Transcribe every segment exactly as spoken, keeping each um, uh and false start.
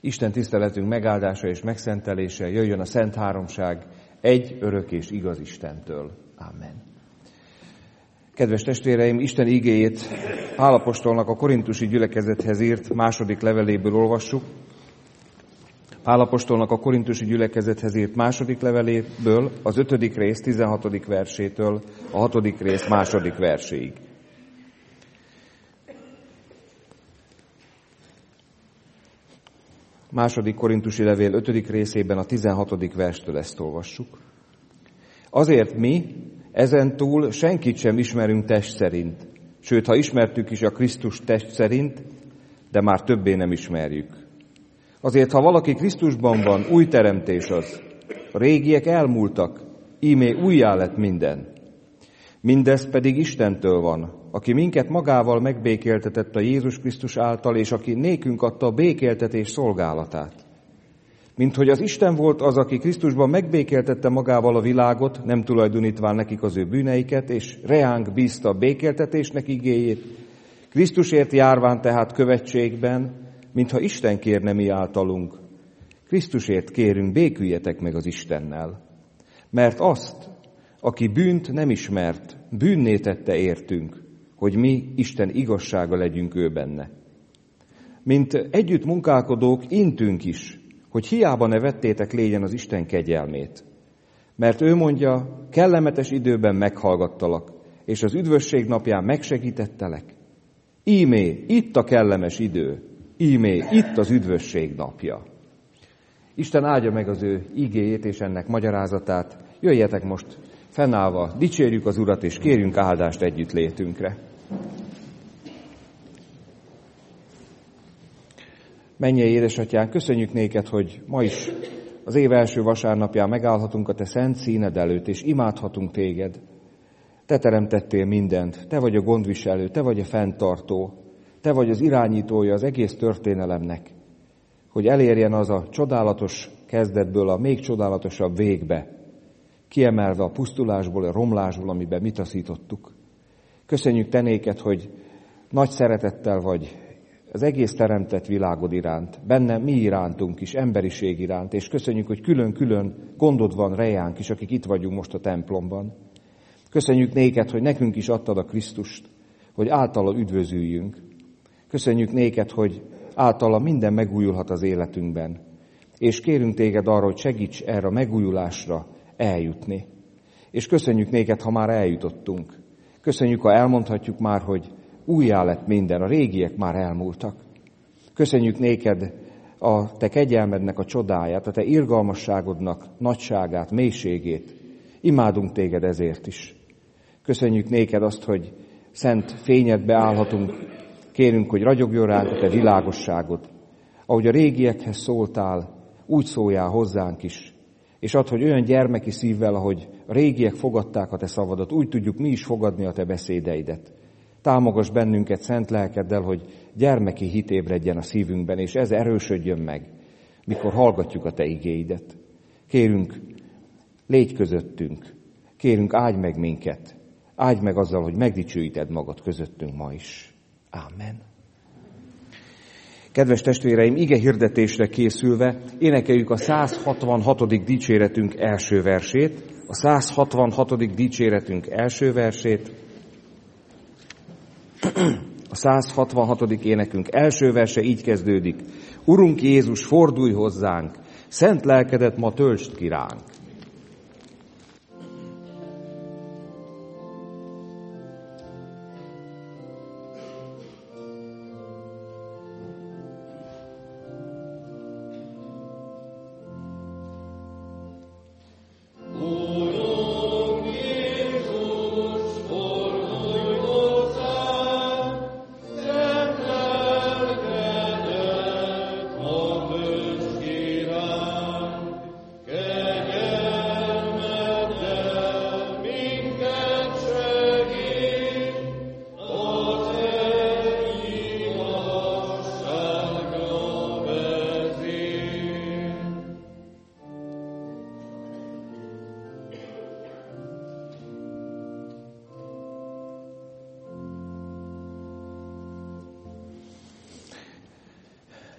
Isten tiszteletünk megáldása és megszentelése jöjjön a Szent Háromság egy örök és igaz Istentől. Amen. Kedves testvéreim, Isten igéjét Pál apostolnak a korintusi gyülekezethez írt második leveléből olvassuk. Pál apostolnak a korintusi gyülekezethez írt második leveléből az ötödik rész tizenhatodik versétől a hatodik rész második verséig. Második korintusi levél ötödik részében a tizenhatodik verstől ezt olvassuk. Azért mi ezentúl senkit sem ismerünk test szerint, sőt, ha ismertük is a Krisztus test szerint, de már többé nem ismerjük. Azért, ha valaki Krisztusban van, új teremtés az. A régiek elmúltak, íme újjá lett minden. Mindez pedig Istentől van, aki minket magával megbékéltetett a Jézus Krisztus által, és aki nékünk adta a békéltetés szolgálatát. Minthogy az Isten volt az, aki Krisztusban megbékéltette magával a világot, nem tulajdonítván nekik az ő bűneiket, és reánk bízta a békéltetésnek igéjét, Krisztusért járván tehát követségben, mintha Isten kérne mi általunk. Krisztusért kérünk, béküljetek meg az Istennel. Mert azt, aki bűnt nem ismert, bűnné tette értünk, hogy mi Isten igazsága legyünk ő benne. Mint együtt munkálkodók, intünk is, hogy hiába ne vettétek légyen az Isten kegyelmét. Mert ő mondja, kellemetes időben meghallgattalak, és az üdvösség napján megsegítettelek. Ímé, itt a kellemes idő, ímé, itt az üdvösség napja. Isten áldja meg az ő igéjét és ennek magyarázatát. Jöjjetek most fennállva, dicsérjük az Urat, és kérjünk áldást együttlétünkre. Mennyei édesatyánk, köszönjük néked, hogy ma is az év első vasárnapján megállhatunk a te szent színed előtt, és imádhatunk téged. Te teremtettél mindent, te vagy a gondviselő, te vagy a fenntartó, te vagy az irányítója az egész történelemnek, hogy elérjen az a csodálatos kezdetből a még csodálatosabb végbe, kiemelve a pusztulásból, a romlásból, amiben mi taszítottuk. Köszönjük te néked, hogy nagy szeretettel vagy az egész teremtett világod iránt, benne mi irántunk is, emberiség iránt, és köszönjük, hogy külön-külön gondod van rejánk is, akik itt vagyunk most a templomban. Köszönjük néked, hogy nekünk is adtad a Krisztust, hogy általa üdvözüljünk. Köszönjük néked, hogy általa minden megújulhat az életünkben. És kérünk téged arra, hogy segíts erre a megújulásra eljutni. És köszönjük néked, ha már eljutottunk. Köszönjük, ha elmondhatjuk már, hogy újjá lett minden, a régiek már elmúltak. Köszönjük néked a te kegyelmednek a csodáját, a te irgalmasságodnak nagyságát, mélységét. Imádunk téged ezért is. Köszönjük néked azt, hogy szent fényedbe állhatunk. Kérünk, hogy ragyogjon ránk a te világosságod. Ahogy a régiekhez szóltál, úgy szóljál hozzánk is. És add, hogy olyan gyermeki szívvel, ahogy a régiek fogadták a te szavadat, úgy tudjuk mi is fogadni a te beszédeidet. Támogass bennünket szent lelkeddel, hogy gyermeki hit ébredjen a szívünkben, és ez erősödjön meg, mikor hallgatjuk a te igéidet. Kérünk, légy közöttünk. Kérünk, áldj meg minket. Áldj meg azzal, hogy megdicsőíted magad közöttünk ma is. Ámen. Kedves testvéreim, ige hirdetésre készülve énekeljük a száz hatvanhatodik dicséretünk első versét. A száz hatvanhatodik dicséretünk első versét. A száz hatvanhatodik énekünk első verse így kezdődik. Urunk Jézus, fordulj hozzánk, szent lelkedet ma töltsd ki ránk. Yeah.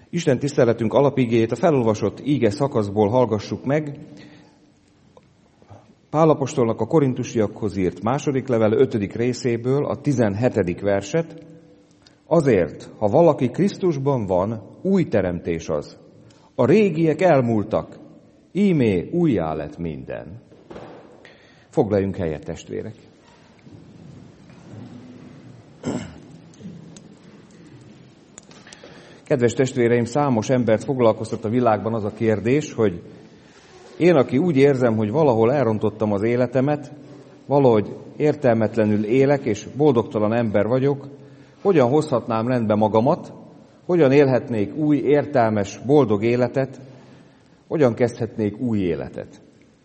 Isten tiszteletünk alapigéjét a felolvasott íge szakaszból hallgassuk meg. Pál apostolnak a korintusiakhoz írt második levele ötödik részéből a tizenhetedik verset. Azért, ha valaki Krisztusban van, új teremtés az. A régiek elmúltak, íme újjá lett minden. Foglaljunk helyet, testvérek! Kedves testvéreim, számos embert foglalkoztat a világban az a kérdés, hogy én, aki úgy érzem, hogy valahol elrontottam az életemet, valahogy értelmetlenül élek, és boldogtalan ember vagyok, hogyan hozhatnám rendbe magamat, hogyan élhetnék új, értelmes, boldog életet, hogyan kezdhetnék új életet.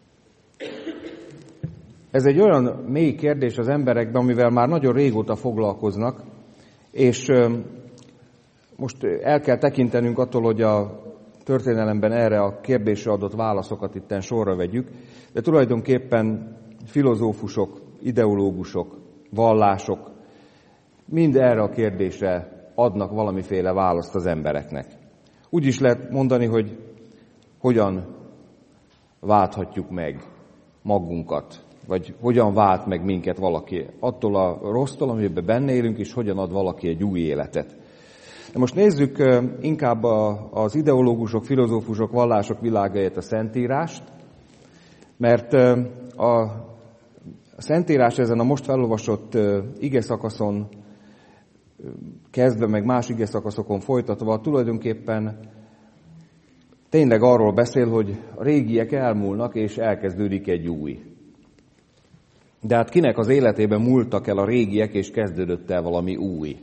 Ez egy olyan mély kérdés az emberekben, amivel már nagyon régóta foglalkoznak, és most el kell tekintenünk attól, hogy a történelemben erre a kérdésre adott válaszokat itten sorra vegyük, de tulajdonképpen filozófusok, ideológusok, vallások mind erre a kérdésre adnak valamiféle választ az embereknek. Úgy is lehet mondani, hogy hogyan válthatjuk meg magunkat, vagy hogyan vált meg minket valaki attól a rossztól, amiben benne élünk, és hogyan ad valaki egy új életet. De most nézzük inkább az ideológusok, filozófusok, vallások világáját, a Szentírást, mert a Szentírás ezen a most felolvasott igeszakaszon kezdve, meg más igeszakaszokon folytatva tulajdonképpen tényleg arról beszél, hogy a régiek elmúlnak, és elkezdődik egy új. De hát kinek az életében múltak el a régiek, és kezdődött el valami új?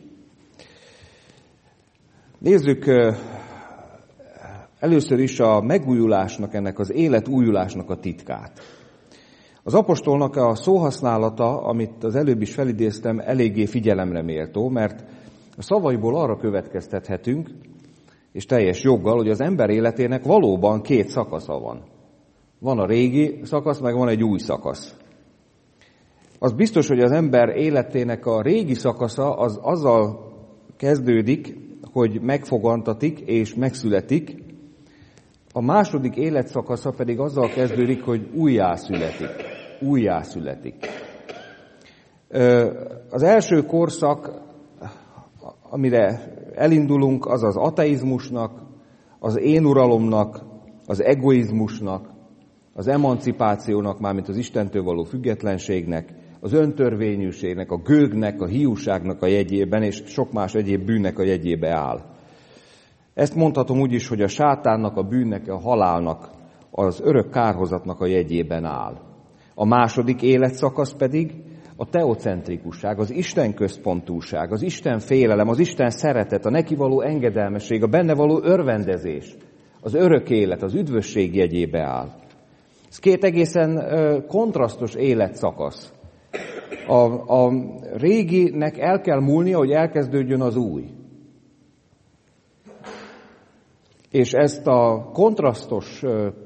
Nézzük először is a megújulásnak, ennek az életújulásnak a titkát. Az apostolnak a szóhasználata, amit az előbb is felidéztem, eléggé figyelemre méltó, mert a szavaiból arra következtethetünk, és teljes joggal, hogy az ember életének valóban két szakasza van. Van a régi szakasz, meg van egy új szakasz. Az biztos, hogy az ember életének a régi szakasza az azzal kezdődik, hogy megfogantatik és megszületik, a második életszakasza pedig azzal kezdődik, hogy újjászületik. Újjászületik. Az első korszak, amire elindulunk, az az ateizmusnak, az én uralomnak, az egoizmusnak, az emancipációnak, mármint az Istentől való függetlenségnek, az öntörvényűségnek, a gőgnek, a hiúságnak a jegyében, és sok más egyéb bűnnek a jegyébe áll. Ezt mondhatom úgy is, hogy a sátánnak, a bűnnek, a halálnak, az örök kárhozatnak a jegyében áll. A második életszakasz pedig a teocentrikusság, az Isten központúság, az Isten félelem, az Isten szeretet, a neki való engedelmesség, a benne való örvendezés, az örök élet, az üdvösség jegyébe áll. Ez két egészen kontrasztos életszakasz. A, a réginek el kell múlnia, hogy elkezdődjön az új. És ezt a kontrasztos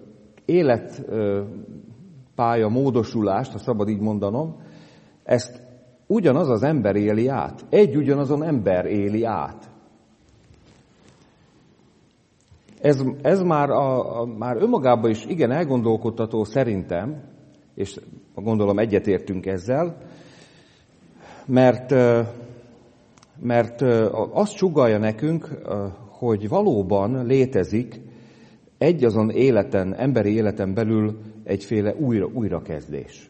életpálya módosulást, ha szabad így mondanom, ezt ugyanaz az ember éli át. Egy ugyanazon ember éli át. Ez, ez már, a, a, már önmagában is igen elgondolkodtató szerintem, és gondolom egyetértünk ezzel, mert, mert azt sugallja nekünk, hogy valóban létezik egy azon életen, emberi életen belül egyféle újra, újrakezdés.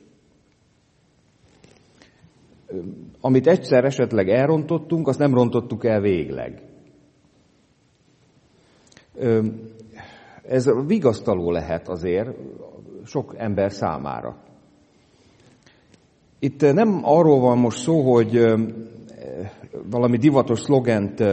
Amit egyszer esetleg elrontottunk, azt nem rontottuk el végleg. Ez vigasztaló lehet azért sok ember számára. Itt nem arról van most szó, hogy valami divatos szlogent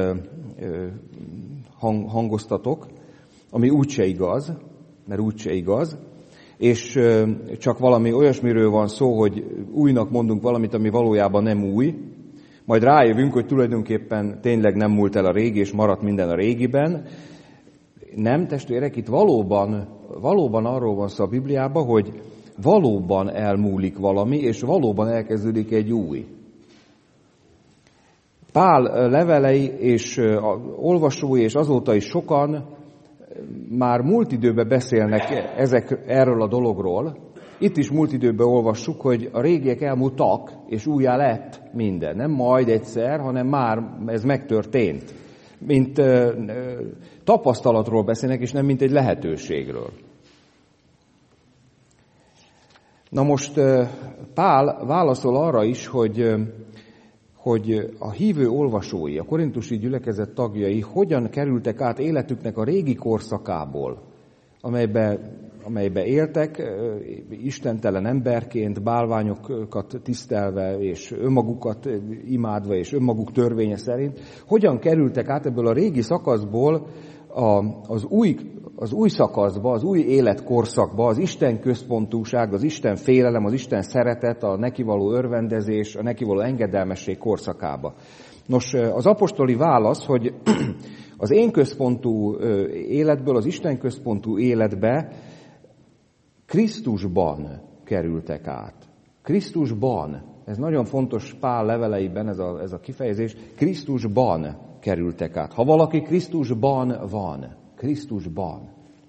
hangoztatok, ami úgyse igaz, mert úgyse igaz, és csak valami olyasmiről van szó, hogy újnak mondunk valamit, ami valójában nem új, majd rájövünk, hogy tulajdonképpen tényleg nem múlt el a régi, és maradt minden a régiben. Nem, testvérek, itt valóban, valóban arról van szó a Bibliában, hogy valóban elmúlik valami, és valóban elkezdődik egy új. Pál levelei és olvasói, és azóta is sokan már múlt időben beszélnek ezek, erről a dologról. Itt is múlt időben olvassuk, hogy a régiek elmúltak, és újjá lett minden. Nem majd egyszer, hanem már ez megtörtént. Mint ö, ö, tapasztalatról beszélnek, és nem mint egy lehetőségről. Na most ö, Pál válaszol arra is, hogy, ö, hogy a hívő olvasói, a korintusi gyülekezet tagjai hogyan kerültek át életüknek a régi korszakából, amelybe, amelybe éltek, istentelen emberként, bálványokat tisztelve, és önmagukat imádva, és önmaguk törvénye szerint, hogyan kerültek át ebből a régi szakaszból a, az, új, az új szakaszba, az új életkorszakba, az Isten központúság, az Isten félelem, az Isten szeretet, a nekivaló örvendezés, a nekivaló engedelmesség korszakába. Nos, az apostoli válasz, hogy az én központú életből az Isten központú életbe Krisztusban kerültek át. Krisztusban. Ez nagyon fontos Pál leveleiben ez a, ez a kifejezés. Krisztusban kerültek át. Ha valaki Krisztusban van, Krisztusban.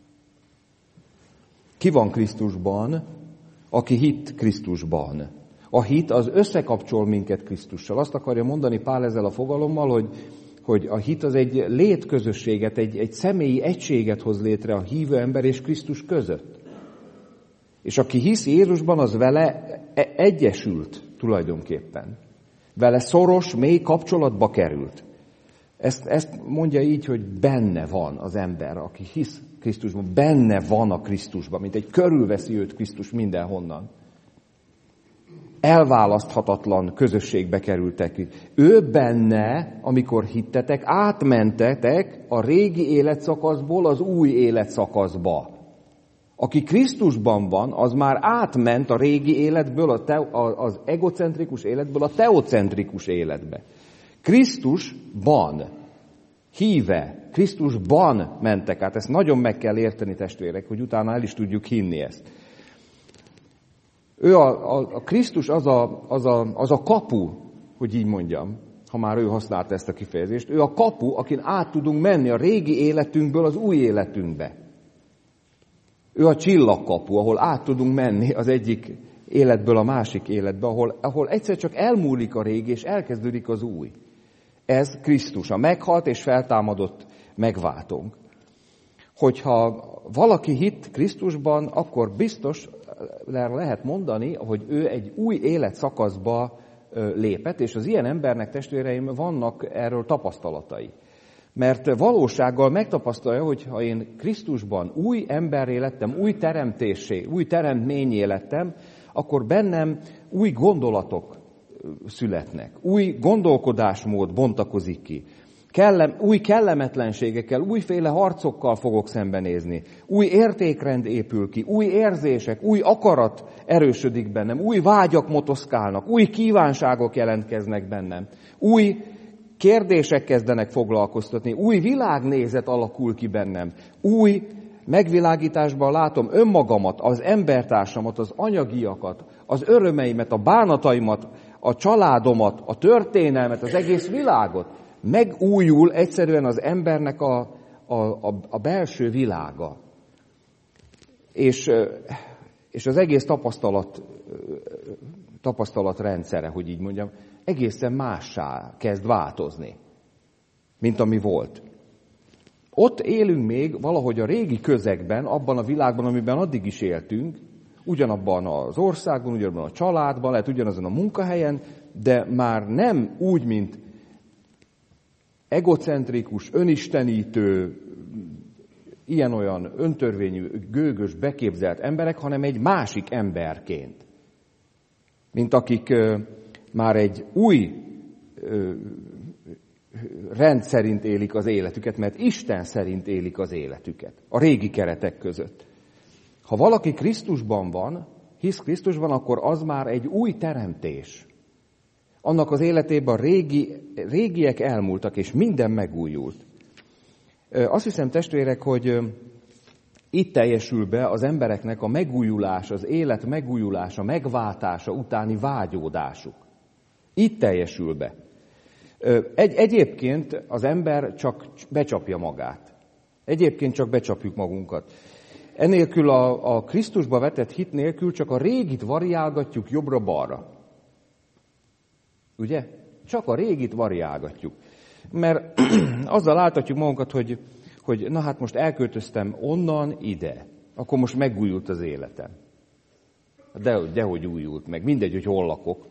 Ki van Krisztusban? Aki hitt Krisztusban. A hit az összekapcsol minket Krisztussal. Azt akarja mondani Pál ezzel a fogalommal, hogy, hogy a hit az egy létközösséget, egy, egy személyi egységet hoz létre a hívő ember és Krisztus között. És aki hisz Jézusban, az vele egyesült tulajdonképpen. Vele szoros, mély kapcsolatba került. Ezt, ezt mondja így, hogy benne van az ember, aki hisz Krisztusban, benne van a Krisztusban, mint egy körülveszi őt Krisztus mindenhonnan. Elválaszthatatlan közösségbe kerültek. Ő benne, amikor hittetek, átmentetek a régi életszakaszból az új életszakaszba. Aki Krisztusban van, az már átment a régi életből, a te, az egocentrikus életből a teocentrikus életbe. Krisztusban, híve, Krisztusban mentek át. Ezt nagyon meg kell érteni, testvérek, hogy utána el is tudjuk hinni ezt. Ő a, a, a Krisztus az a, az, a, az a kapu, hogy így mondjam, ha már ő használta ezt a kifejezést. Ő a kapu, akin át tudunk menni a régi életünkből az új életünkbe. Ő a csillagkapu, ahol át tudunk menni az egyik életből a másik életbe, ahol, ahol egyszer csak elmúlik a régi, és elkezdődik az új. Ez Krisztus, a meghalt és feltámadott megváltónk. Hogyha valaki hitt Krisztusban, akkor biztos lehet mondani, hogy ő egy új életszakaszba lépett, és az ilyen embernek, testvéreim, vannak erről tapasztalatai. Mert valósággal megtapasztalja, hogy ha én Krisztusban új emberré lettem, új teremtésé, új teremtményé lettem, akkor bennem új gondolatok születnek, új gondolkodásmód bontakozik ki. Kellem, új kellemetlenségekkel, újféle harcokkal fogok szembenézni. Új értékrend épül ki, új érzések, új akarat erősödik bennem, új vágyak motoszkálnak, új kívánságok jelentkeznek bennem, új kérdések kezdenek foglalkoztatni, új világnézet alakul ki bennem, új megvilágításban látom önmagamat, az embertársamat, az anyagiakat, az örömeimet, a bánataimat, a családomat, a történelmet, az egész világot. Megújul egyszerűen az embernek a, a, a, a belső világa. És, és az egész tapasztalat, tapasztalatrendszere, hogy így mondjam, egészen mássá kezd változni, mint ami volt. Ott élünk még valahogy a régi közegben, abban a világban, amiben addig is éltünk, ugyanabban az országban, ugyanabban a családban, lehet ugyanazon a munkahelyen, de már nem úgy, mint egocentrikus, önistenítő, ilyen-olyan öntörvényű, gőgös, beképzelt emberek, hanem egy másik emberként. Mint akik ö, már egy új ö, rend szerint élik az életüket, mert Isten szerint élik az életüket, a régi keretek között. Ha valaki Krisztusban van, hisz Krisztusban, akkor az már egy új teremtés. Annak az életében a régi, régiek elmúltak, és minden megújult. Azt hiszem, testvérek, hogy itt teljesül be az embereknek a megújulás, az élet megújulása, megváltása utáni vágyódásuk. Itt teljesül be. Egy, egyébként az ember csak becsapja magát. Egyébként csak becsapjuk magunkat. Enélkül a, a Krisztusba vetett hit nélkül csak a régit variálgatjuk jobbra-balra. Ugye? Csak a régit variálgatjuk. Mert azzal áltatjuk magunkat, hogy, hogy na hát most elköltöztem onnan ide. Akkor most megújult az életem. De, dehogy újult meg. Mindegy, hogy hol lakok.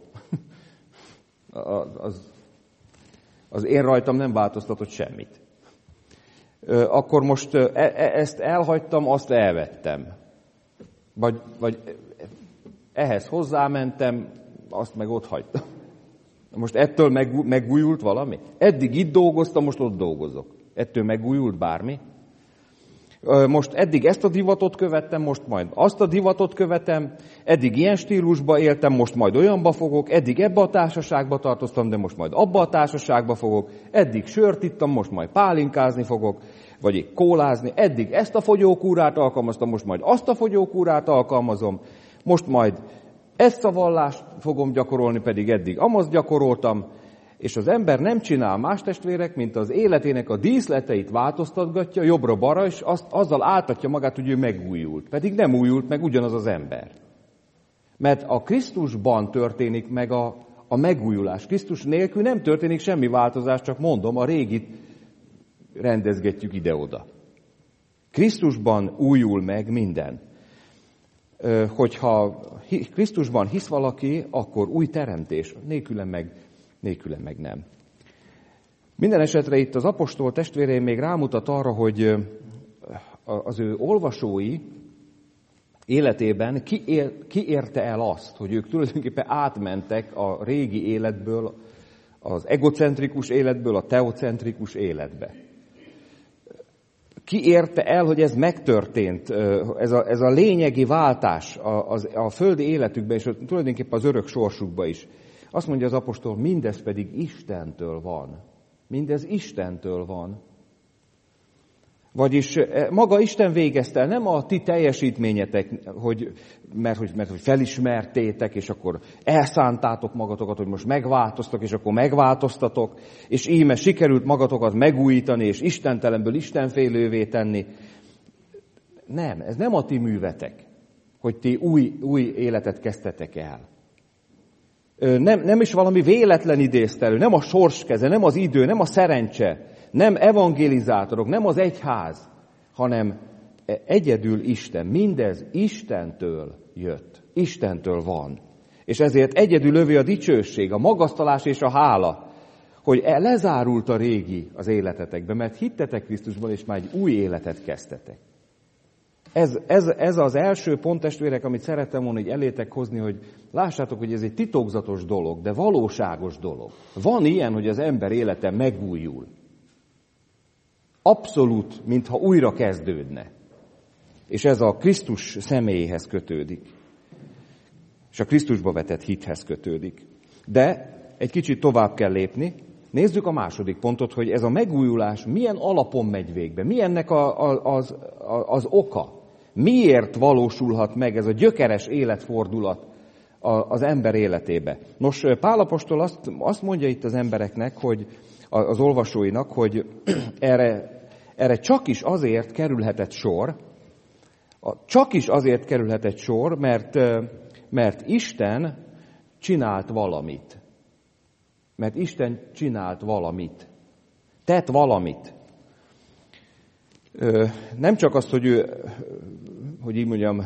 Az, az én rajtam nem változtatott semmit. Akkor most ezt elhagytam, azt elvettem. Vagy, vagy ehhez hozzámentem, azt meg ott hagytam. Most ettől megújult valami? Eddig itt dolgoztam, most ott dolgozok. Ettől megújult bármi? Most eddig ezt a divatot követtem, most majd azt a divatot követem, eddig ilyen stílusba éltem, most majd olyanba fogok, eddig ebbe a társaságba tartoztam, de most majd abba a társaságba fogok, eddig sört ittam, most majd pálinkázni fogok, vagy kólázni, eddig ezt a fogyókúrát alkalmaztam, most majd azt a fogyókúrát alkalmazom, most majd ezt a vallást fogom gyakorolni, pedig eddig amazt gyakoroltam, és az ember nem csinál más, testvérek, mint az életének a díszleteit változtatgatja jobbra-balra, és azt, azzal áltatja magát, hogy ő megújult. Pedig nem újult meg ugyanaz az ember. Mert a Krisztusban történik meg a, a megújulás. Krisztus nélkül nem történik semmi változás, csak mondom, a régit rendezgetjük ide-oda. Krisztusban újul meg minden. Hogyha Krisztusban hisz valaki, akkor új teremtés, nélküle meg, nélküle meg nem. Minden esetre itt az apostol testvéreim még rámutat arra, hogy az ő olvasói életében ki, ér, ki érte el azt, hogy ők tulajdonképpen átmentek a régi életből, az egocentrikus életből a teocentrikus életbe. Ki érte el, hogy ez megtörtént, ez a, ez a lényegi váltás a, a, a földi életükben, és tulajdonképpen az örök sorsukban is. Azt mondja az apostol, mindez pedig Istentől van. Mindez Istentől van. Vagyis maga Isten végezte el, nem a ti teljesítményetek, hogy, mert, hogy, mert hogy felismertétek, és akkor elszántátok magatokat, hogy most megváltoztak, és akkor megváltoztatok, és íme sikerült magatokat megújítani, és istentelenből istenfélővé tenni. Nem, ez nem a ti művetek, hogy ti új, új életet kezdtetek el. Nem, nem is valami véletlen idézte elő, nem a sors keze, nem az idő, nem a szerencse, nem evangelizátorok, nem az egyház, hanem egyedül Isten. Mindez Istentől jött, Istentől van. És ezért egyedül övé a dicsőség, a magasztalás és a hála, hogy lezárult a régi az életetekben, mert hittetek Krisztusban, és már egy új életet kezdtetek. Ez, ez, ez az első pont, testvérek, amit szerettem volna így elétek hozni, hogy lássátok, hogy ez egy titokzatos dolog, de valóságos dolog. Van ilyen, hogy az ember élete megújul. Abszolút, mintha újra kezdődne. És ez a Krisztus személyéhez kötődik. És a Krisztusba vetett hithez kötődik. De egy kicsit tovább kell lépni. Nézzük a második pontot, hogy ez a megújulás milyen alapon megy végbe. Mi ennek a, a, az, a, az oka? Miért valósulhat meg ez a gyökeres életfordulat az ember életébe? Nos, Pál apostol azt, azt mondja itt az embereknek, hogy az olvasóinak, hogy erre, erre csak is azért kerülhetett sor, csak is azért kerülhetett sor, mert, mert Isten csinált valamit. Mert Isten csinált valamit. Tett valamit. Nem csak azt, hogy ő, hogy így mondjam,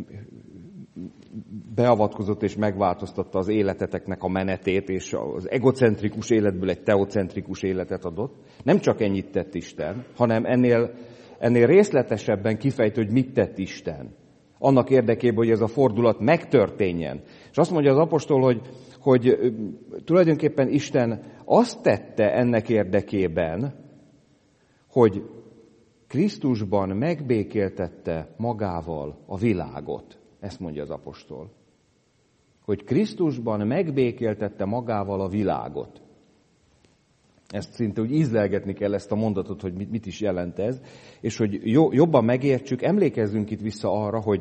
beavatkozott és megváltoztatta az életeteknek a menetét, és az egocentrikus életből egy teocentrikus életet adott. Nem csak ennyit tett Isten, hanem ennél, ennél részletesebben kifejt, hogy mit tett Isten. Annak érdekében, hogy ez a fordulat megtörténjen. És azt mondja az apostol, hogy, hogy tulajdonképpen Isten azt tette ennek érdekében, hogy Krisztusban megbékéltette magával a világot. Ezt mondja az apostol. Hogy Krisztusban megbékéltette magával a világot. Ezt szinte úgy ízlelgetni kell ezt a mondatot, hogy mit is jelent ez, és hogy jobban megértsük, emlékezzünk itt vissza arra, hogy,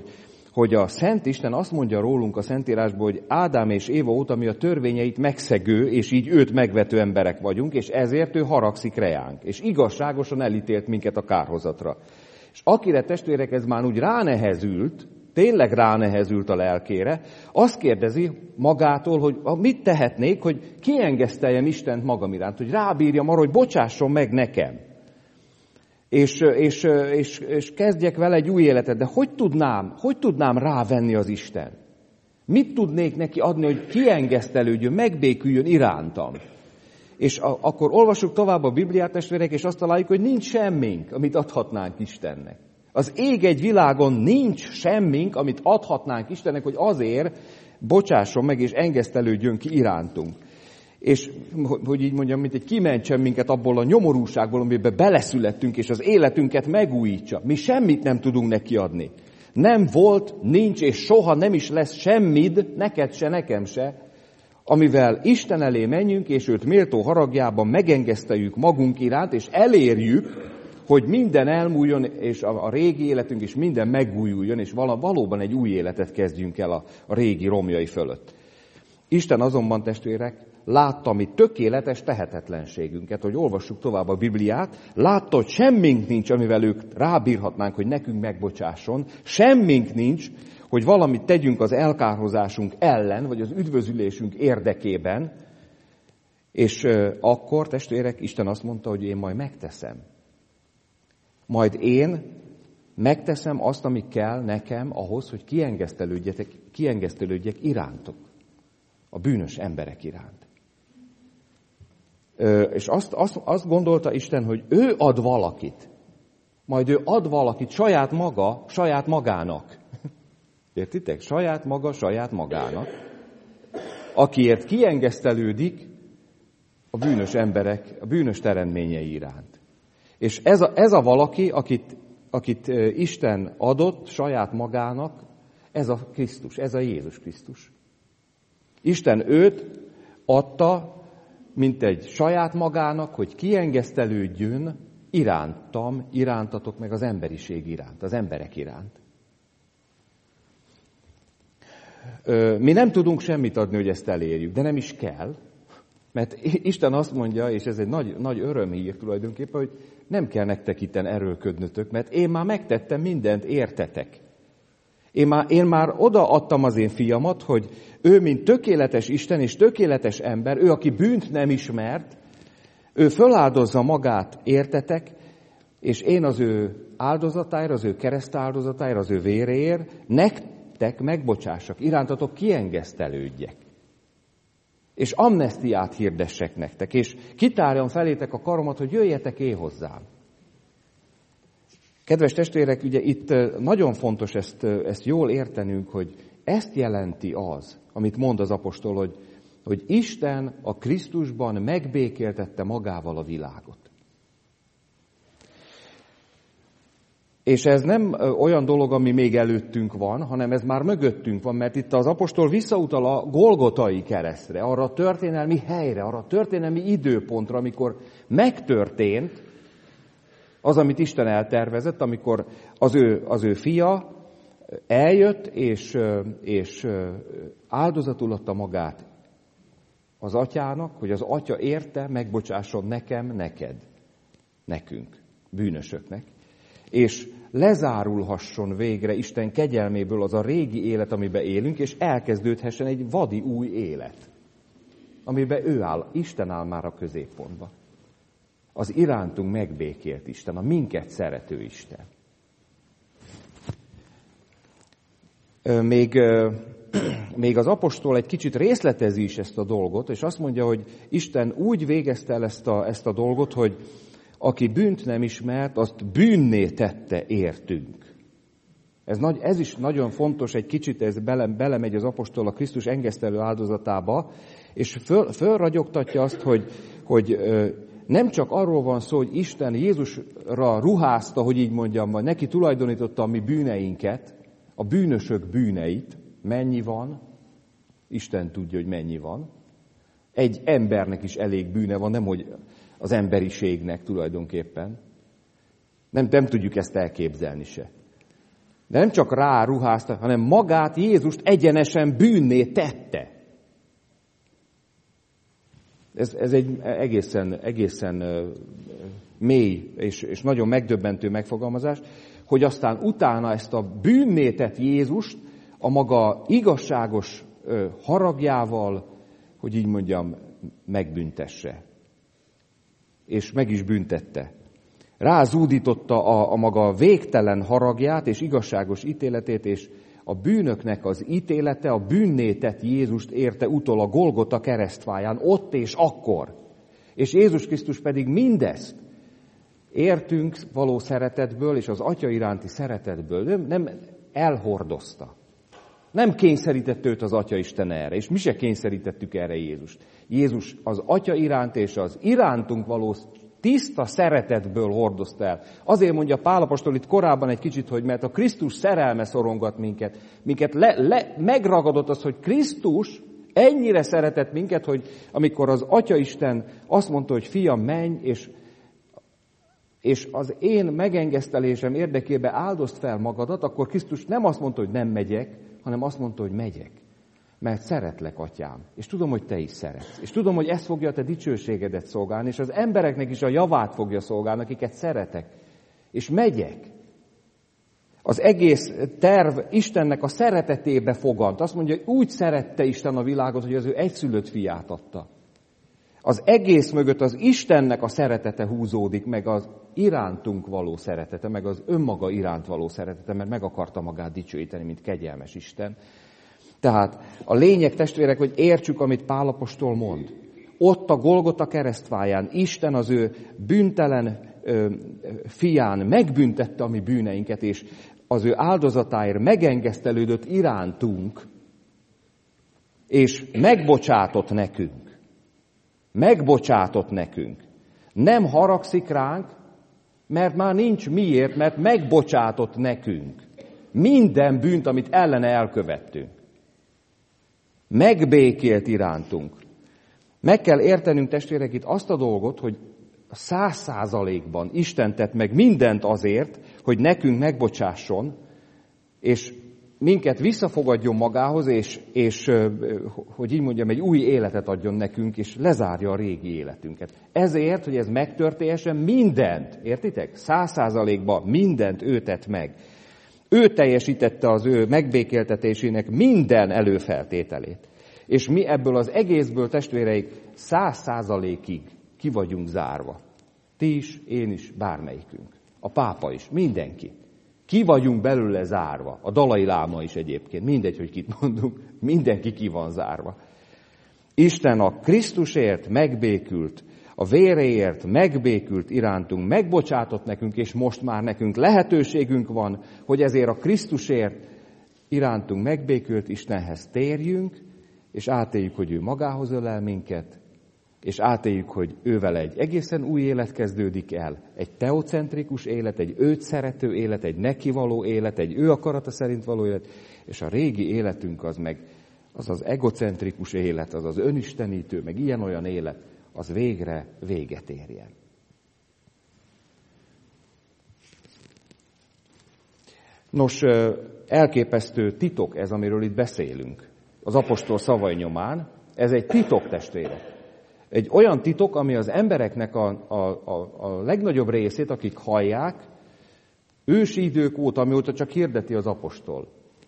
hogy a Szent Isten azt mondja rólunk a Szentírásból, hogy Ádám és Éva óta mi a törvényeit megszegő, és így őt megvető emberek vagyunk, és ezért ő haragszik reánk, és igazságosan elítélt minket a kárhozatra. És akire, testvérek, ez már úgy ránehezült, tényleg ránehezült a lelkére, azt kérdezi magától, hogy mit tehetnék, hogy kiengeszteljem Istent magam iránt, hogy rábírjam arra, hogy bocsásson meg nekem. És, és, és, és kezdjek vele egy új életet, de hogy tudnám, hogy tudnám rávenni az Isten? Mit tudnék neki adni, hogy kiengesztelődjön, megbéküljön irántam? És a, akkor olvassuk tovább a Bibliát, testvérek, és azt találjuk, hogy nincs semmink, amit adhatnánk Istennek. Az ég egy világon nincs semmink, amit adhatnánk Istennek, hogy azért bocsásson meg, és engesztelődjön ki irántunk. És, hogy így mondjam, mint egy kimentsen minket abból a nyomorúságból, amiben beleszülettünk, és az életünket megújítsa. Mi semmit nem tudunk neki adni. Nem volt, nincs, és soha nem is lesz semmid, neked se, nekem se, amivel Isten elé menjünk, és őt méltó haragjában megengeszteljük magunk iránt, és elérjük, hogy minden elmúljon, és a, a régi életünk is minden megújuljon, és vala, valóban egy új életet kezdjünk el a, a régi romjai fölött. Isten azonban, testvérek, látta mi tökéletes tehetetlenségünket, hogy olvassuk tovább a Bibliát, látta, hogy semmink nincs, amivel ők rábírhatnánk, hogy nekünk megbocsásson, semmink nincs, hogy valamit tegyünk az elkárhozásunk ellen, vagy az üdvözülésünk érdekében, és akkor, testvérek, Isten azt mondta, hogy én majd megteszem. Majd én megteszem azt, ami kell nekem ahhoz, hogy kiengesztelődjetek, kiengesztelődjek irántok, a bűnös emberek iránt. Ö, és azt, azt, azt gondolta Isten, hogy ő ad valakit, majd ő ad valakit saját maga, saját magának. Értitek? Saját maga, saját magának, akiért kiengesztelődik a bűnös emberek, a bűnös teremtményei iránt. És ez a, ez a valaki, akit, akit Isten adott saját magának, ez a Krisztus, ez a Jézus Krisztus. Isten őt adta, mint egy saját magának, hogy kiengesztelődjön irántam, irántatok meg az emberiség iránt, az emberek iránt. Mi nem tudunk semmit adni, hogy ezt elérjük, de nem is kell, mert Isten azt mondja, és ez egy nagy, nagy örömhír tulajdonképpen, hogy nem kell nektek itten erőlködnötök, mert én már megtettem mindent, értetek. Én már, én már odaadtam az én fiamat, hogy ő, mint tökéletes Isten és tökéletes ember, ő, aki bűnt nem ismert, ő föláldozza magát, értetek, és én az ő áldozatára, az ő keresztáldozatára, az ő véréért nektek megbocsássak, irántatok kiengesztelődjek. És amnesztiát hirdessek nektek, és kitárjam felétek a karomat, hogy jöjjetek én hozzám. Kedves testvérek, ugye itt nagyon fontos ezt, ezt jól értenünk, hogy ezt jelenti az, amit mond az apostol, hogy, hogy Isten a Krisztusban megbékéltette magával a világot. És ez nem olyan dolog, ami még előttünk van, hanem ez már mögöttünk van, mert itt az apostol visszautal a Golgotai keresztre, arra a történelmi helyre, arra a történelmi időpontra, amikor megtörtént az, amit Isten eltervezett, amikor az ő, az ő fia eljött, és, és áldozatul adta magát az atyának, hogy az atya érte, megbocsásson nekem, neked, nekünk, bűnösöknek. És lezárulhasson végre Isten kegyelméből az a régi élet, amiben élünk, és elkezdődhessen egy vadi új élet, amiben ő áll, Isten áll már a középpontban. Az irántunk megbékélt Isten, a minket szerető Isten. Még, még az apostol egy kicsit részletezi is ezt a dolgot, és azt mondja, hogy Isten úgy végezte el ezt a, ezt a dolgot, hogy aki bűnt nem ismert, azt bűnné tette értünk. Ez, nagy, ez is nagyon fontos, egy kicsit ez bele, belemegy az apostol a Krisztus engesztelő áldozatába, és föl, fölragyogtatja azt, hogy, hogy nem csak arról van szó, hogy Isten Jézusra ruházta, hogy így mondjam, vagy neki tulajdonította a mi bűneinket, a bűnösök bűneit, mennyi van, Isten tudja, hogy mennyi van. Egy embernek is elég bűne van, nem hogy az emberiségnek tulajdonképpen. Nem, nem tudjuk ezt elképzelni se. De nem csak ráruházta, hanem magát Jézust egyenesen bűnné tette. Ez, ez egy egészen, egészen mély és, és nagyon megdöbbentő megfogalmazás, hogy aztán utána ezt a bűnné tett Jézust a maga igazságos haragjával, hogy így mondjam, megbüntesse. És meg is büntette. Rázúdította a, a maga végtelen haragját és igazságos ítéletét, és a bűnöknek az ítélete, a bűnné tett Jézust érte utol a Golgota keresztfáján, ott és akkor. És Jézus Krisztus pedig mindezt értünk való szeretetből, és az Atya iránti szeretetből nem, nem elhordozta. Nem kényszerített őt az Atya Isten erre, és mi se kényszerítettük erre Jézust. Jézus az Atya iránt és az irántunk való tiszta szeretetből hordozta el. Azért mondja Pál apostol itt korábban egy kicsit, hogy mert a Krisztus szerelme szorongat minket. Minket le, le, megragadott az, hogy Krisztus ennyire szeretett minket, hogy amikor az Atya Isten azt mondta, hogy fiam, menj, és, és az én megengesztelésem érdekében áldozd fel magadat, akkor Krisztus nem azt mondta, hogy nem megyek, hanem azt mondta, hogy megyek. Mert szeretlek, atyám, és tudom, hogy te is szeretsz. És tudom, hogy ez fogja a te dicsőségedet szolgálni, és az embereknek is a javát fogja szolgálni, akiket szeretek. És megyek. Az egész terv Istennek a szeretetébe fogant. Azt mondja, hogy úgy szerette Isten a világot, hogy az ő egyszülött fiát adta. Az egész mögött az Istennek a szeretete húzódik, meg az irántunk való szeretete, meg az önmaga iránt való szeretete, mert meg akarta magát dicsőíteni, mint kegyelmes Isten. Tehát a lényeg, testvérek, hogy értsük, amit Pál apostol mond. Ott a Golgota keresztfáján Isten az ő bűntelen ö, fián megbüntette a mi bűneinket, és az ő áldozatáért megengesztelődött irántunk, és megbocsátott nekünk. Megbocsátott nekünk. Nem haragszik ránk, mert már nincs miért, mert megbocsátott nekünk. Minden bűnt, amit ellene elkövettünk. Megbékélt irántunk. Meg kell értenünk, testvérek, itt azt a dolgot, hogy száz százalékban Isten tett meg mindent azért, hogy nekünk megbocsásson, és minket visszafogadjon magához, és, és hogy így mondjam, egy új életet adjon nekünk, és lezárja a régi életünket. Ezért, hogy ez megtörténhessen, mindent, értitek? Száz százalékban mindent ő tett meg. Ő teljesítette az ő megbékéltetésének minden előfeltételét. És mi ebből az egészből, testvéreik, száz százalékig ki vagyunk zárva. Ti is, én is, bármelyikünk. A pápa is, mindenki. Ki vagyunk belőle zárva. A Dalai Láma is egyébként. Mindegy, hogy kit mondunk, mindenki ki van zárva. Isten a Krisztusért megbékült, a véréért megbékült irántunk, megbocsátott nekünk, és most már nekünk lehetőségünk van, hogy ezért a Krisztusért irántunk megbékült Istenhez térjünk, és átéljük, hogy ő magához ölel minket, és átéljük, hogy ővel egy egészen új élet kezdődik el, egy teocentrikus élet, egy őt szerető élet, egy neki való élet, egy ő akarata szerint való élet, és a régi életünk az meg az az egocentrikus élet, az az önistenítő, meg ilyen-olyan élet, az végre véget érjen. Nos, elképesztő titok ez, amiről itt beszélünk. Az apostol szavai nyomán, ez egy titok, testvérek. Egy olyan titok, ami az embereknek a, a, a, a legnagyobb részét, akik hallják, ősi idők óta, amióta csak hirdeti az apostol,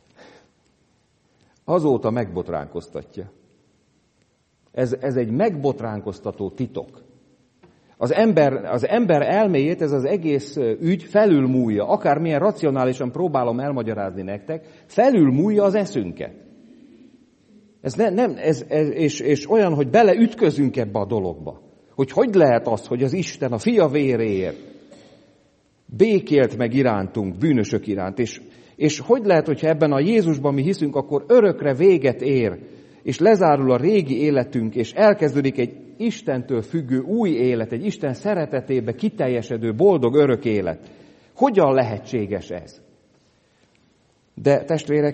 azóta megbotránkoztatja. Ez, ez egy megbotránkoztató titok. Az ember, az ember elméjét ez az egész ügy felülmúlja, akármilyen racionálisan próbálom elmagyarázni nektek, felülmúlja az eszünket. Ez ne, nem, ez, ez, és, és olyan, hogy beleütközünk ebbe a dologba. Hogy hogy lehet az, hogy az Isten a fia véréért békélt meg irántunk, bűnösök iránt, és, és hogy lehet, hogyha ebben a Jézusban mi hiszünk, akkor örökre véget ér, és lezárul a régi életünk, és elkezdődik egy Istentől függő új élet, egy Isten szeretetébe kiteljesedő, boldog örök élet. Hogyan lehetséges ez? De testvérek,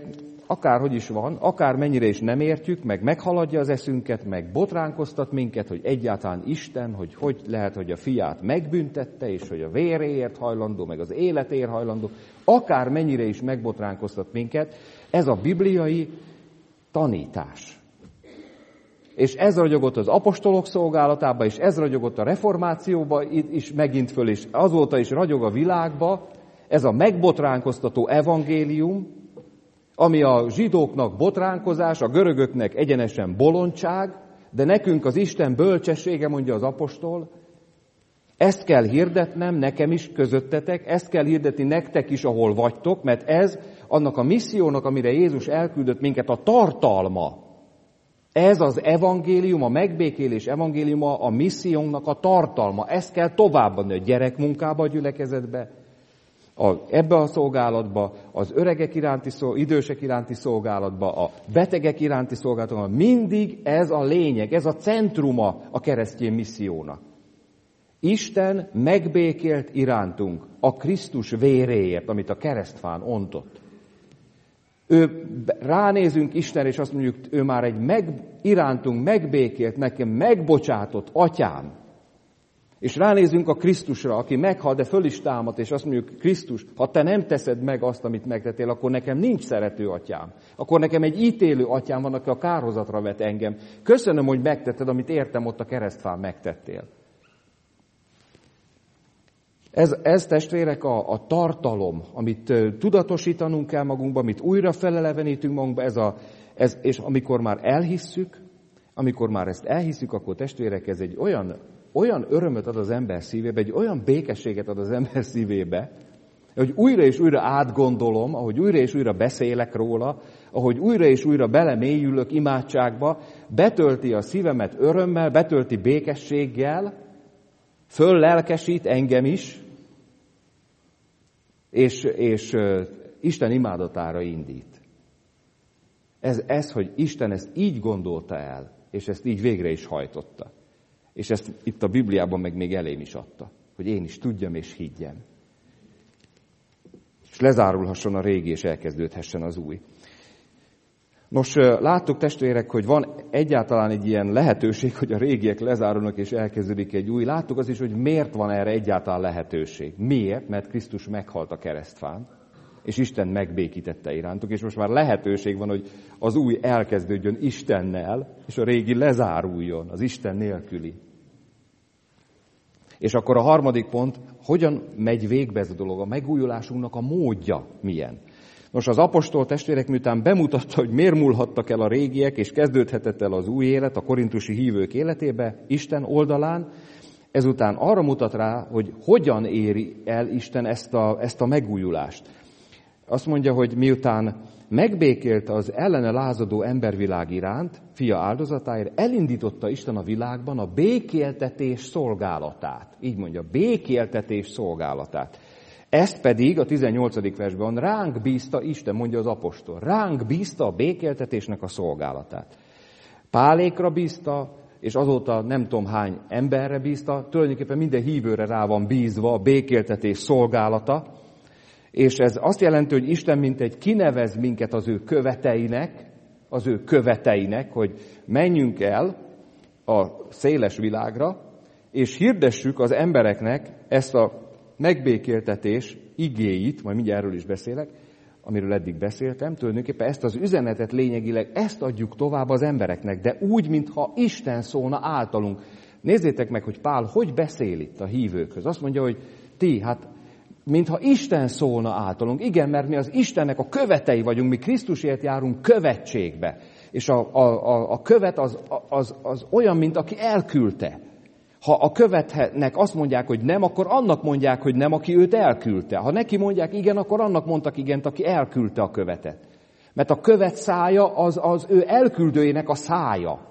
akárhogy is van, akár mennyire is nem értjük, meg meghaladja az eszünket, meg botránkoztat minket, hogy egyáltalán Isten, hogy hogy lehet, hogy a fiát megbüntette, és hogy a véréért hajlandó, meg az életéért hajlandó, akár mennyire is megbotránkoztat minket, ez a bibliai tanítás. És ez ragyogott az apostolok szolgálatába, és ez ragyogott a reformációba is megint föl, és azóta is ragyog a világba, ez a megbotránkoztató evangélium, ami a zsidóknak botránkozás, a görögöknek egyenesen bolondság, de nekünk az Isten bölcsessége, mondja az apostol, ezt kell hirdetnem nekem is közöttetek, ezt kell hirdetni nektek is, ahol vagytok, mert ez annak a missziónak, amire Jézus elküldött minket, a tartalma. Ez az evangélium, a megbékélés evangéliuma, a missziónknak a tartalma. Ezt kell továbbadni a gyerekmunkába, a gyülekezetbe, a, ebbe a szolgálatba, az öregek iránti, idősek iránti szolgálatba, a betegek iránti szolgálatba. Mindig ez a lényeg, ez a centruma a keresztény missziónak. Isten megbékélt irántunk a Krisztus véréért, amit a keresztfán ontott. Ő, ránézünk Istenre, és azt mondjuk, ő már egy meg, irántunk megbékélt, nekem megbocsátott atyám. És ránézünk a Krisztusra, aki meghal, de föl is támad, és azt mondjuk, Krisztus, ha te nem teszed meg azt, amit megtettél, akkor nekem nincs szerető atyám. Akkor nekem egy ítélő atyám van, aki a kárhozatra vet engem. Köszönöm, hogy megtetted, amit értem ott a keresztfán megtettél. Ez, ez testvérek a, a tartalom, amit uh, tudatosítanunk kell magunkba, amit újra felelevenítünk magunkba, ez a, ez, és amikor már elhisszük, amikor már ezt elhisszük, akkor testvérek, ez egy olyan, olyan örömöt ad az ember szívébe, egy olyan békességet ad az ember szívébe, hogy újra és újra átgondolom, ahogy újra és újra beszélek róla, ahogy újra és újra belemélyülök imádságba, betölti a szívemet örömmel, betölti békességgel, föllelkesít engem is, és, és uh, Isten imádatára indít. Ez, ez, hogy Isten ezt így gondolta el, és ezt így végre is hajtotta. És ezt itt a Bibliában meg még elém is adta, hogy én is tudjam és higgyem. És lezárulhasson a régi, és elkezdődhessen az új. Nos, láttuk testvérek, hogy van egyáltalán egy ilyen lehetőség, hogy a régiek lezárulnak és elkezdődik egy új. Láttuk az is, hogy miért van erre egyáltalán lehetőség. Miért? Mert Krisztus meghalt a keresztfán, és Isten megbékítette irántuk, és most már lehetőség van, hogy az új elkezdődjön Istennel, és a régi lezáruljon, az Isten nélküli. És akkor a harmadik pont, hogyan megy végbe ez a dolog, a megújulásunknak a módja milyen. Nos, az apostol testvérek miután bemutatta, hogy miért múlhattak el a régiek, és kezdődhetett el az új élet a korintusi hívők életébe, Isten oldalán, ezután arra mutat rá, hogy hogyan éri el Isten ezt a, ezt a megújulást. Azt mondja, hogy miután megbékélte az ellene lázadó embervilág iránt, fia áldozatáért, elindította Isten a világban a békéltetés szolgálatát. Így mondja, békéltetés szolgálatát. Ezt pedig a tizennyolcadik versben ránk bízta Isten, mondja az apostol. Ránk bízta a békéltetésnek a szolgálatát. Pálékra bízta, és azóta nem tudom hány emberre bízta, tulajdonképpen minden hívőre rá van bízva a békéltetés szolgálata, és ez azt jelenti, hogy Isten mint egy kinevez minket az ő követeinek, az ő követeinek, hogy menjünk el a széles világra, és hirdessük az embereknek ezt a megbékéltetés igéit, majd mindjárt erről is beszélek, amiről eddig beszéltem, tulajdonképpen ezt az üzenetet lényegileg, ezt adjuk tovább az embereknek, de úgy, mintha Isten szólna általunk. Nézzétek meg, hogy Pál hogy beszél itt a hívőkhöz. Azt mondja, hogy ti, hát mintha Isten szólna általunk. Igen, mert mi az Istennek a követei vagyunk, mi Krisztusért járunk követségbe. És a, a, a, a követ az, az, az olyan, mint aki elküldte. Ha a követnek azt mondják, hogy nem, akkor annak mondják, hogy nem, aki őt elküldte. Ha neki mondják igen, akkor annak mondtak igent, aki elküldte a követet. Mert a követ szája az, az ő elküldőjének a szája.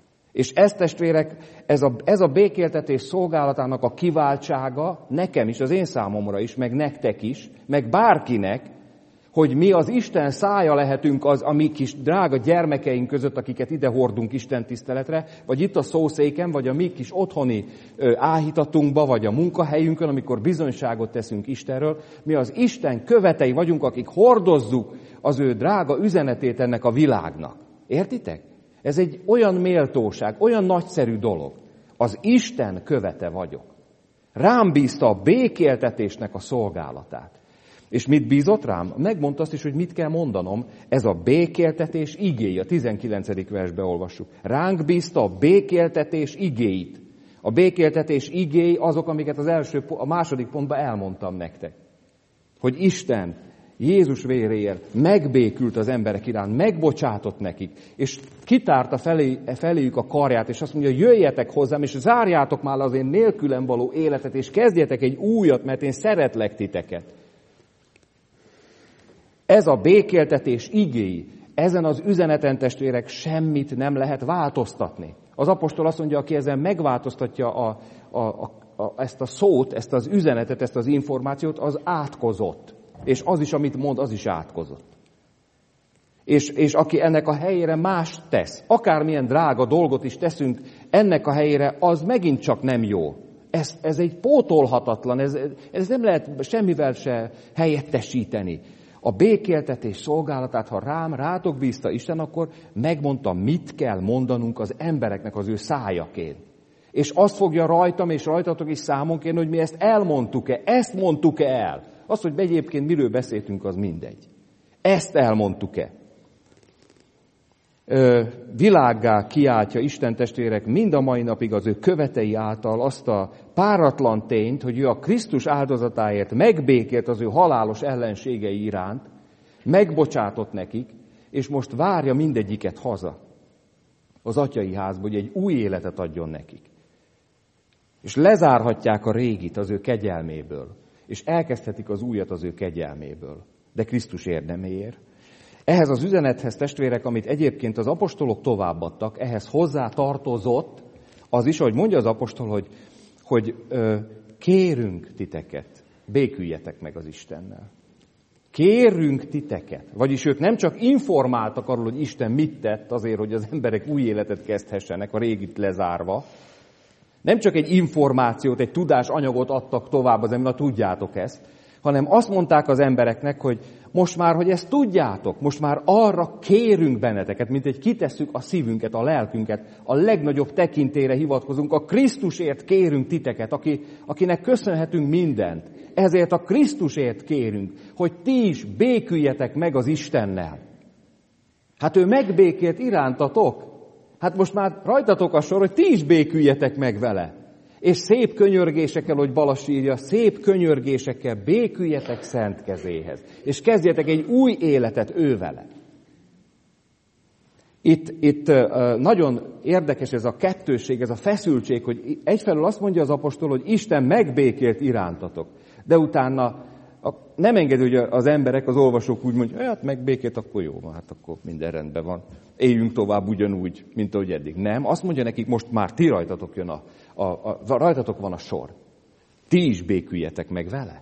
És ez, testvérek, ez a, ez a békéltetés szolgálatának a kiváltsága nekem is, az én számomra is, meg nektek is, meg bárkinek, hogy mi az Isten szája lehetünk az a mi kis drága gyermekeink között, akiket ide hordunk Isten tiszteletre, vagy itt a szószéken, vagy a mi kis otthoni áhítatunkba, vagy a munkahelyünkön, amikor bizonyságot teszünk Istenről. Mi az Isten követei vagyunk, akik hordozzuk az ő drága üzenetét ennek a világnak. Értitek? Ez egy olyan méltóság, olyan nagyszerű dolog. Az Isten követe vagyok. Rám bízta a békéltetésnek a szolgálatát. És mit bízott rám? Megmondta azt is, hogy mit kell mondanom. Ez a békéltetés igéje. A tizenkilencedik versbe olvassuk. Ránk bízta a békéltetés igéit. A békéltetés igéi azok, amiket az első, a második pontban elmondtam nektek. Hogy Isten Jézus véréért megbékült az emberek iránt, megbocsátott nekik, és kitárta felé, feléjük a karját, és azt mondja, jöjjetek hozzám, és zárjátok már az én nélkülem való életet, és kezdjetek egy újat, mert én szeretlek titeket. Ez a békéltetés igéi, ezen az üzeneten, testvérek, semmit nem lehet változtatni. Az apostol azt mondja, aki ezen megváltoztatja a, a, a, a, ezt a szót, ezt az üzenetet, ezt az információt, az átkozott. És az is, amit mond, az is átkozott. És, és aki ennek a helyére mást tesz, akármilyen drága dolgot is teszünk, ennek a helyére az megint csak nem jó. Ez, ez egy pótolhatatlan, ez, ez nem lehet semmivel se helyettesíteni. A békéltetés szolgálatát, ha rám, rátok bízta Isten, akkor megmondta, mit kell mondanunk az embereknek az ő szájaként. És azt fogja rajtam és rajtatok is számon kérni, hogy mi ezt elmondtuk-e, ezt mondtuk-e el. Az, hogy egyébként miről beszéltünk, az mindegy. Ezt elmondtuk-e? Ö, világgá kiáltja Isten, testvérek, mind a mai napig az ő követei által azt a páratlan tényt, hogy ő a Krisztus áldozatáért megbékélt az ő halálos ellenségei iránt, megbocsátott nekik, és most várja mindegyiket haza az atyai házba, hogy egy új életet adjon nekik. És lezárhatják a régit az ő kegyelméből, és elkezdhetik az újat az ő kegyelméből, de Krisztus érdeméért. Ehhez az üzenethez, testvérek, amit egyébként az apostolok továbbadtak, ehhez hozzá tartozott az is, hogy mondja az apostol, hogy, hogy ö, kérünk titeket, béküljetek meg az Istennel. Kérünk titeket. Vagyis ők nem csak informáltak arról, hogy Isten mit tett azért, hogy az emberek új életet kezdhessenek, a régit lezárva, nem csak egy információt, egy tudásanyagot adtak tovább az embernek, tudjátok ezt, hanem azt mondták az embereknek, hogy most már, hogy ezt tudjátok, most már arra kérünk benneteket, mint egy kitesszük a szívünket, a lelkünket, a legnagyobb tekintélyre hivatkozunk, a Krisztusért kérünk titeket, aki, akinek köszönhetünk mindent. Ezért a Krisztusért kérünk, hogy ti is béküljetek meg az Istennel. Hát ő megbékélt irántatok. Hát most már rajtatok a sor, hogy ti is béküljetek meg vele. És szép könyörgésekkel, hogy Balas írja, szép könyörgésekkel béküljetek szent kezéhez. És kezdjetek egy új életet ő vele. Itt, itt nagyon érdekes ez a kettőség, ez a feszültség, hogy egyfelől azt mondja az apostol, hogy Isten megbékélt irántatok. De utána nem engedi, hogy az emberek, az olvasók úgy mondják, hát megbékélt, akkor jó van, hát akkor minden rendben van. Éljünk tovább ugyanúgy, mint ahogy eddig. Nem, azt mondja nekik, most már ti rajtatok jön a, a, a, a rajtatok van a sor. Ti is béküljetek meg vele.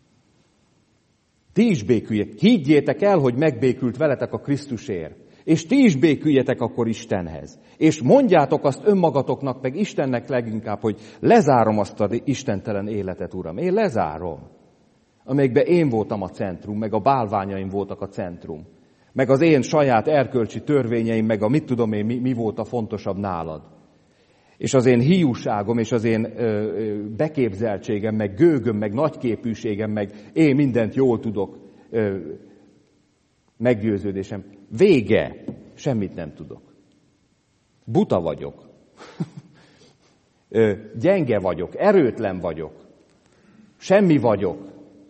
Ti is béküljetek. Higgyétek el, hogy megbékült veletek a Krisztusért. És ti is béküljetek akkor Istenhez. És mondjátok azt önmagatoknak, meg Istennek leginkább, hogy lezárom azt az istentelen életet, Uram. Én lezárom. Amelyikben én voltam a centrum, meg a bálványaim voltak a centrum. Meg az én saját erkölcsi törvényeim, meg a mit tudom én, mi, mi volt a fontosabb nálad. És az én hiúságom, és az én ö, ö, beképzeltségem, meg gőgöm, meg nagyképűségem, meg én mindent jól tudok, ö, meggyőződésem. Vége. Semmit nem tudok. Buta vagyok. ö, gyenge vagyok, erőtlen vagyok. Semmi vagyok.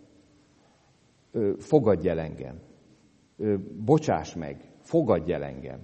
Ö, fogadj el engem. Ö, bocsáss meg. Fogadj el engem.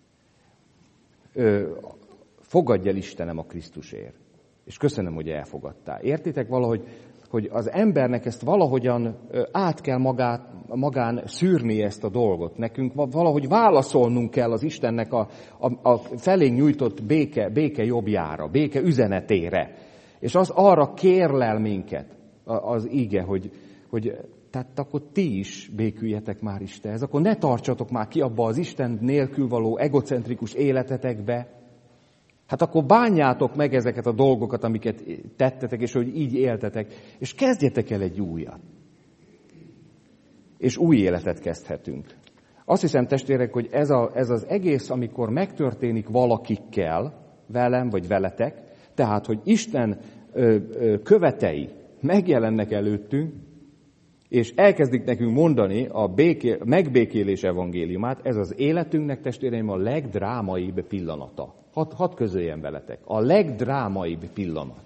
Ö, fogadj el Istenem a Krisztusért. És köszönöm, hogy elfogadtál. Értitek valahogy, hogy az embernek ezt valahogyan át kell magát, magán szűrni ezt a dolgot. Nekünk valahogy válaszolnunk kell az Istennek a, a, a felénk nyújtott béke, béke jobbjára, béke üzenetére. És az arra kérlel minket az íge, hogy, hogy tehát akkor ti is béküljetek már Istenhez. Akkor ne tartsatok már ki abba az Isten nélkül való egocentrikus életetekbe. Hát akkor bánjátok meg ezeket a dolgokat, amiket tettetek, és hogy így éltetek, és kezdjetek el egy újat. és új életet kezdhetünk. Azt hiszem, testvérek, hogy ez, a, ez az egész, amikor megtörténik valakikkel, velem vagy veletek, tehát, hogy Isten ö, ö, követei megjelennek előttünk, és elkezdik nekünk mondani a béké, megbékélés evangéliumát, ez az életünknek, testvéreim, a legdrámaibb pillanata. Hadd had közöljem veletek. A legdrámaibb pillanat.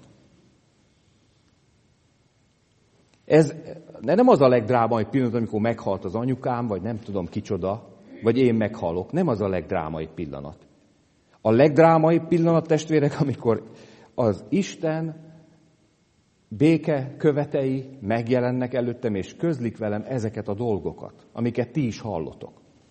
Ez nem az a legdrámaibb pillanat, amikor meghalt az anyukám, vagy nem tudom kicsoda, vagy én meghalok. Nem az a legdrámaibb pillanat. A legdrámaibb pillanat, testvérek, amikor az Isten béke követei megjelennek előttem, és közlik velem ezeket a dolgokat, amiket ti is hallotok.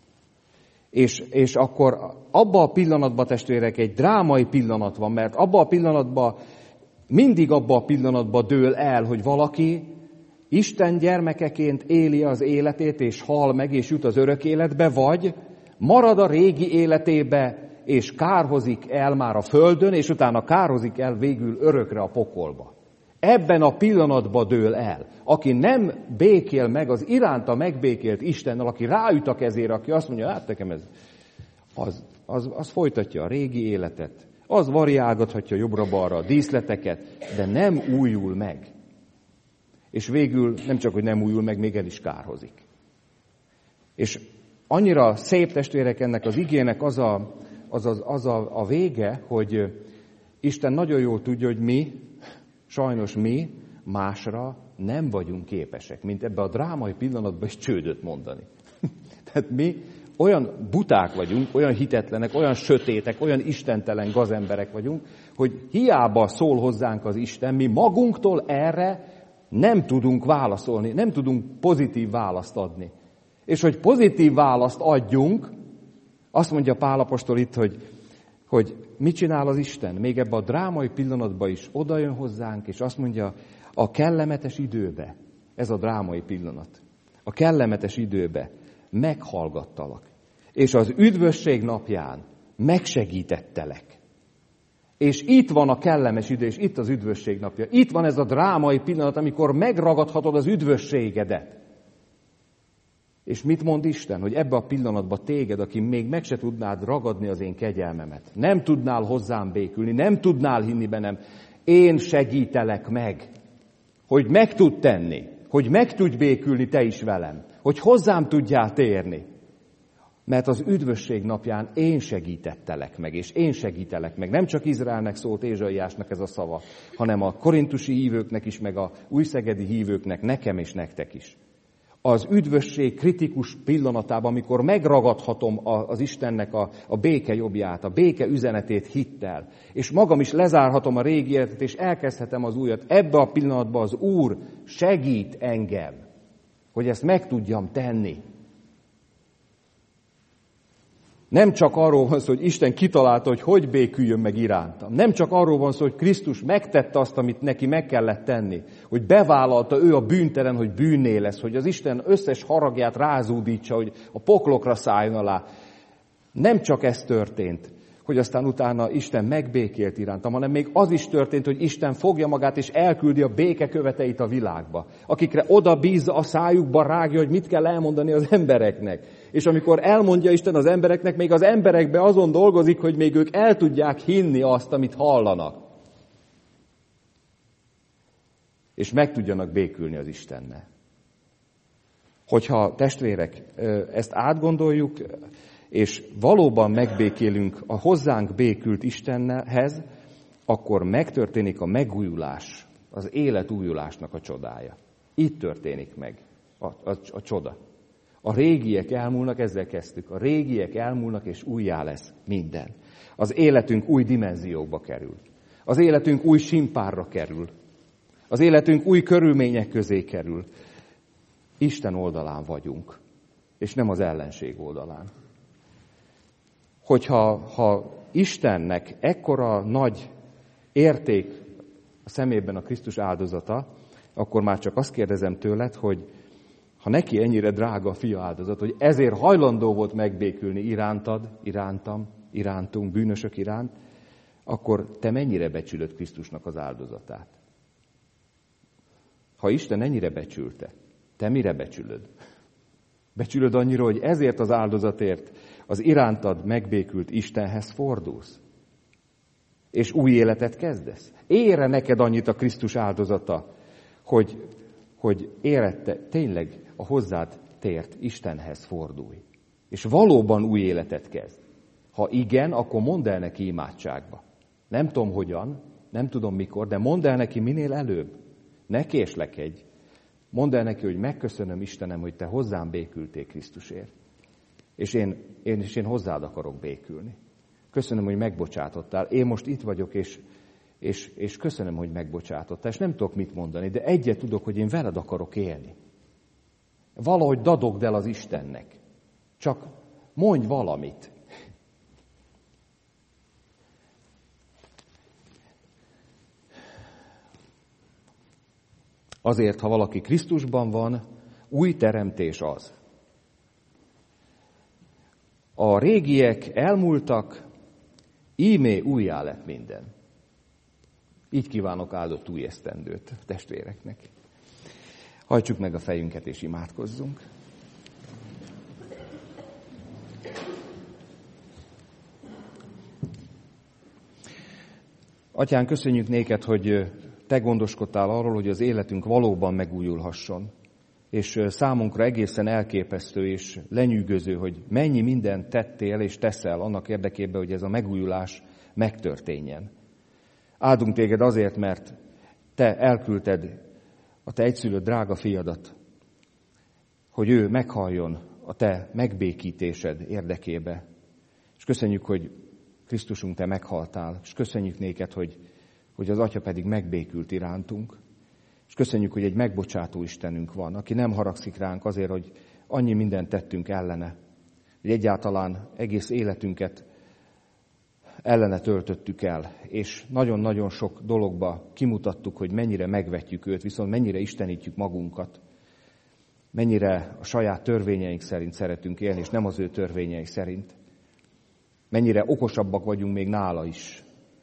És, és akkor abban a pillanatban, testvérek, egy drámai pillanat van, mert abban a pillanatban, mindig abban a pillanatban dől el, hogy valaki Isten gyermekeként éli az életét, és hal meg, és jut az örök életbe, vagy marad a régi életébe, és kárhozik el már a földön, és utána kárhozik el végül örökre a pokolba. Ebben a pillanatban dől el. Aki nem békél meg az iránta megbékélt Istennel, aki ráüt a kezére, aki azt mondja, hát nekem ez, az, az, az folytatja a régi életet, az variálgathatja jobbra-balra a díszleteket, de nem újul meg. És végül nem csak, hogy nem újul meg, még el is kárhozik. És annyira szép, testvérek, ennek az igének az a, az, az, az a, a vége, hogy Isten nagyon jól tudja, hogy mi, sajnos mi másra nem vagyunk képesek, mint ebbe a drámai pillanatban is csődöt mondani. Tehát mi olyan buták vagyunk, olyan hitetlenek, olyan sötétek, olyan istentelen gazemberek vagyunk, hogy hiába szól hozzánk az Isten, mi magunktól erre nem tudunk válaszolni, nem tudunk pozitív választ adni. És hogy pozitív választ adjunk, azt mondja Pál apostol itt, hogy, hogy mit csinál az Isten? Még ebben a drámai pillanatban is odajön hozzánk, és azt mondja, a kellemetes időbe, ez a drámai pillanat, a kellemetes időbe meghallgattalak, és az üdvösség napján megsegítettelek. És itt van a kellemes idő, és itt az üdvösség napja. Itt van ez a drámai pillanat, amikor megragadhatod az üdvösségedet. És mit mond Isten? Hogy ebbe a pillanatban téged, aki még meg se tudnád ragadni az én kegyelmemet, nem tudnál hozzám békülni, nem tudnál hinni bennem, én segítelek meg, hogy meg tud tenni, hogy meg tudj békülni te is velem, hogy hozzám tudjál térni. Mert az üdvösség napján én segítettelek meg, és én segítelek meg. Nem csak Izraelnek szólt Ézsaiásnak ez a szava, hanem a korintusi hívőknek is, meg a újszegedi hívőknek, nekem és nektek is. Az üdvösség kritikus pillanatában, amikor megragadhatom az Istennek a, a béke jobbját, a béke üzenetét hittel, és magam is lezárhatom a régi életet, és elkezdhetem az újat. Ebbe a pillanatban az Úr segít engem, hogy ezt meg tudjam tenni. Nem csak arról van szó, hogy Isten kitalálta, hogy hogy béküljön meg irántam. Nem csak arról van szó, hogy Krisztus megtette azt, amit neki meg kellett tenni. Hogy bevállalta ő a bűntelen, hogy bűnné lesz. Hogy az Isten összes haragját rázúdítsa, hogy a poklokra szálljon alá. Nem csak ez történt, hogy aztán utána Isten megbékélt irántam, hanem még az is történt, hogy Isten fogja magát és elküldi a béke követeit a világba. Akikre oda bízza, a szájukba rágja, hogy mit kell elmondani az embereknek. És amikor elmondja Isten az embereknek, még az emberekbe azon dolgozik, hogy még ők el tudják hinni azt, amit hallanak. És meg tudjanak békülni az Istennel. Hogyha testvérek, ezt átgondoljuk, és valóban megbékélünk a hozzánk békült Istenhez, akkor megtörténik a megújulás, az élet újulásnak a csodája. Itt történik meg a, a, a csoda. A régiek elmúlnak, ezzel kezdtük. A régiek elmúlnak, és újjá lesz minden. Az életünk új dimenziókba kerül. Az életünk új simpárra kerül. Az életünk új körülmények közé kerül. Isten oldalán vagyunk, és nem az ellenség oldalán. Hogyha ha Istennek ekkora nagy érték a szemében a Krisztus áldozata, akkor már csak azt kérdezem tőled, hogy ha neki ennyire drága a fia áldozat, hogy ezért hajlandó volt megbékülni irántad, irántam, irántunk, bűnösök iránt, akkor te mennyire becsülöd Krisztusnak az áldozatát? Ha Isten ennyire becsülte, te mire becsülöd? Becsülöd annyira, hogy ezért az áldozatért az irántad megbékült Istenhez fordulsz, és új életet kezdesz? Ér-e neked annyit a Krisztus áldozata, hogy, hogy érette tényleg a hozzád tért Istenhez fordulj, és valóban új életet kezd? Ha igen, akkor mondd el neki imádságba. Nem tudom hogyan, nem tudom mikor, de mondd el neki minél előbb. Ne késlekedj. Mondd el neki, hogy megköszönöm Istenem, hogy te hozzám békültél Krisztusért. És én, én, és én hozzád akarok békülni. Köszönöm, hogy megbocsátottál. Én most itt vagyok, és, és, és köszönöm, hogy megbocsátottál. És nem tudok mit mondani, de egyet tudok, hogy én veled akarok élni. Valahogy dadogd el az Istennek. Csak mondj valamit. Azért, ha valaki Krisztusban van, új teremtés az. A régiek elmúltak, íme újjá lett minden. Így kívánok áldott új esztendőt a testvéreknek. Hajtsuk meg a fejünket és imádkozzunk. Atyán, köszönjük néked, hogy te gondoskodtál arról, hogy az életünk valóban megújulhasson. És számunkra egészen elképesztő és lenyűgöző, hogy mennyi mindent tettél és teszel annak érdekében, hogy ez a megújulás megtörténjen. Áldunk téged azért, mert te elküldted a te egyszülött drága fiadat, hogy ő meghalljon a te megbékítésed érdekébe. És köszönjük, hogy Krisztusunk, te meghaltál, és köszönjük néked, hogy, hogy az Atya pedig megbékült irántunk. És köszönjük, hogy egy megbocsátó Istenünk van, aki nem haragszik ránk azért, hogy annyi mindent tettünk ellene, hogy egyáltalán egész életünket ellene töltöttük el, és nagyon-nagyon sok dologba kimutattuk, hogy mennyire megvetjük őt, viszont mennyire istenítjük magunkat, mennyire a saját törvényeink szerint szeretünk élni, és nem az ő törvényei szerint. Mennyire okosabbak vagyunk még nála is,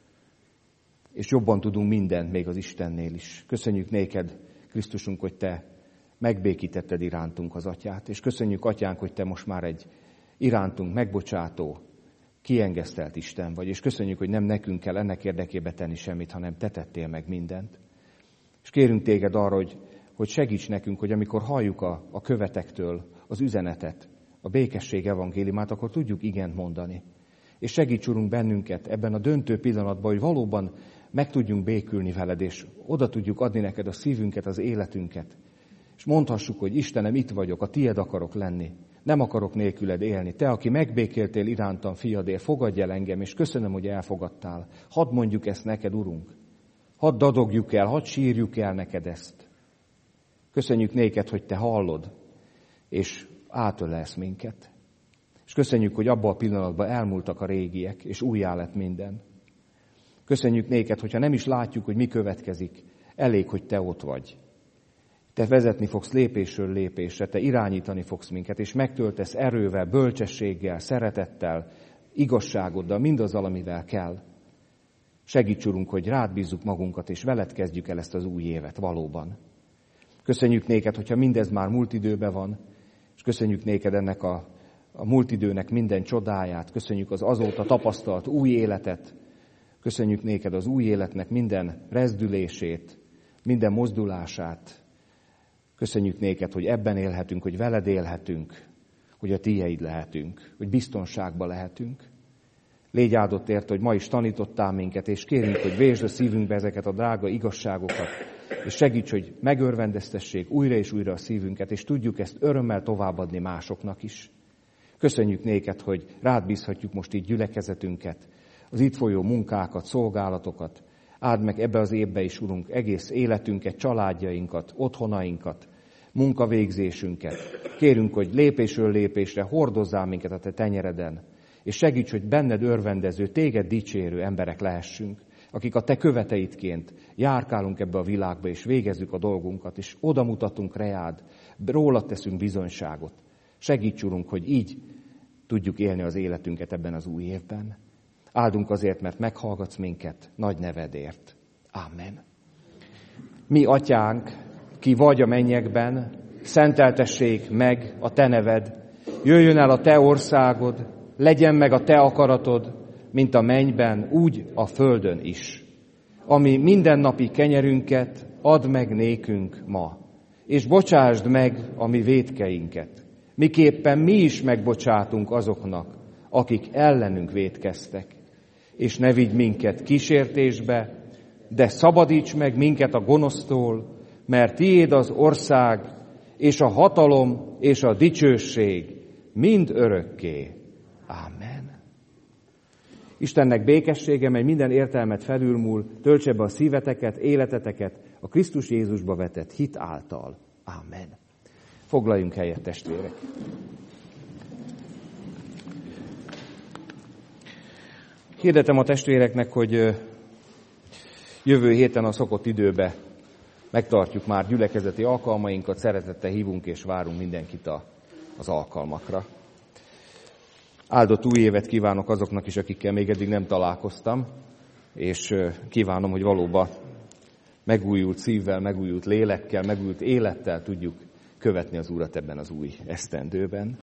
és jobban tudunk mindent még az Istennél is. Köszönjük néked, Krisztusunk, hogy te megbékítetted irántunk az Atyát, és köszönjük, Atyánk, hogy te most már egy irántunk megbocsátó, kiengesztelt Isten vagy, és köszönjük, hogy nem nekünk kell ennek érdekében tenni semmit, hanem te tettél meg mindent. És kérünk téged arra, hogy, hogy segíts nekünk, hogy amikor halljuk a, a követektől az üzenetet, a békesség evangéliumát, akkor tudjuk igent mondani. És segíts, Urunk, bennünket ebben a döntő pillanatban, hogy valóban meg tudjunk békülni veled, és oda tudjuk adni neked a szívünket, az életünket. És mondhassuk, hogy Istenem, itt vagyok, a tied akarok lenni. Nem akarok nélküled élni. Te, aki megbékéltél irántam, fiadért, fogadj el engem, és köszönöm, hogy elfogadtál. Hadd mondjuk ezt neked, Urunk. Hadd dadogjuk el, hadd sírjuk el neked ezt. Köszönjük néked, hogy te hallod, és átölelsz minket. És köszönjük, hogy abban a pillanatban elmúltak a régiek, és újjá lett minden. Köszönjük néked, hogyha nem is látjuk, hogy mi következik, elég, hogy te ott vagy. Te vezetni fogsz lépésről lépésre, te irányítani fogsz minket, és megtöltesz erővel, bölcsességgel, szeretettel, igazságoddal, mindazzal, amivel kell. Segíts, Urunk, hogy rád bízzuk magunkat, és veled kezdjük el ezt az új évet valóban. Köszönjük néked, hogyha mindez már múlt időben van, és köszönjük néked ennek a, a múlt időnek minden csodáját, köszönjük az azóta tapasztalt új életet, köszönjük néked az új életnek minden rezdülését, minden mozdulását. Köszönjük néked, hogy ebben élhetünk, hogy veled élhetünk, hogy a tiéd lehetünk, hogy biztonságban lehetünk. Légy áldott érte, hogy ma is tanítottál minket, és kérünk, hogy vésd a szívünkbe ezeket a drága igazságokat, és segíts, hogy megörvendeztessék újra és újra a szívünket, és tudjuk ezt örömmel továbbadni másoknak is. Köszönjük néked, hogy rád bízhatjuk most így gyülekezetünket, az itt folyó munkákat, szolgálatokat. Áld meg ebbe az évbe is, Urunk, egész életünket, családjainkat, otthonainkat, munkavégzésünket. Kérünk, hogy lépésről lépésre hordozzál minket a te tenyereden, és segíts, hogy benned örvendező, téged dicsérő emberek lehessünk, akik a te követeidként járkálunk ebbe a világba, és végezzük a dolgunkat, és oda mutatunk reád, rólad teszünk bizonyságot. Segíts, Urunk, hogy így tudjuk élni az életünket ebben az új évben. Áldunk azért, mert meghallgatsz minket nagy nevedért. Amen. Mi, Atyánk, ki vagy a mennyekben, szenteltessék meg a te neved, jöjjön el a te országod, legyen meg a te akaratod, mint a mennyben, úgy a földön is. Ami mindennapi kenyerünket add meg nékünk ma, és bocsásd meg a mi vétkeinket, miképpen mi is megbocsátunk azoknak, akik ellenünk vétkeztek. És ne vigy minket kísértésbe, de szabadíts meg minket a gonosztól, mert tiéd az ország, és a hatalom, és a dicsőség mind örökké. Ámen. Istennek békessége, mely minden értelmet felülmúl, töltse be a szíveteket, életeteket a Krisztus Jézusba vetett hit által. Ámen. Foglaljunk helyet, testvérek. Hirdetem a testvéreknek, hogy jövő héten a szokott időbe megtartjuk már gyülekezeti alkalmainkat, szeretettel hívunk és várunk mindenkit a, az alkalmakra. Áldott új évet kívánok azoknak is, akikkel még eddig nem találkoztam, és kívánom, hogy valóban megújult szívvel, megújult lélekkel, megújult élettel tudjuk követni az Urat ebben az új esztendőben.